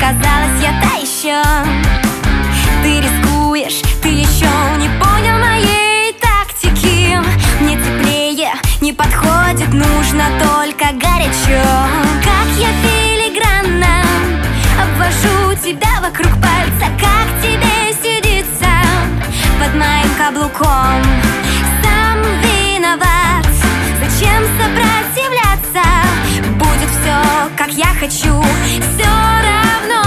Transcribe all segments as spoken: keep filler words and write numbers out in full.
казалось, я та еще. Ты рискуешь, ты еще не понял моей тактики. Мне теплее не подходит, нужно только горячо. Как я филигранно обвожу тебя вокруг пальца, как тебе сидится под моим каблуком. Сам виноват, зачем сопротивляться? Будет все, как я хочу, все равно.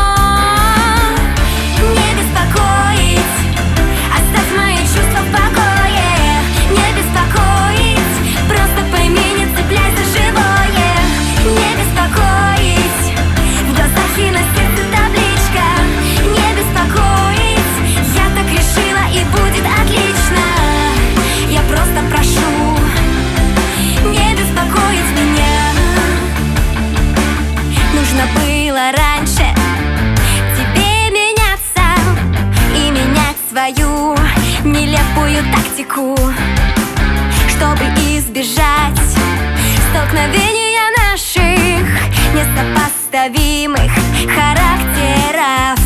Не беспокоить, оставь мои чувства в покое. Не беспокоить, просто пойми, не цепляй за живое. Не беспокоить, в глазах и на сердце табличка. Не беспокоить, я так решила и будет отлично. Я просто прошу не беспокоить меня. Нужно было раньше тебе меняться и менять свою нелепую тактику, чтобы избежать столкновения наших несопоставимых характеров.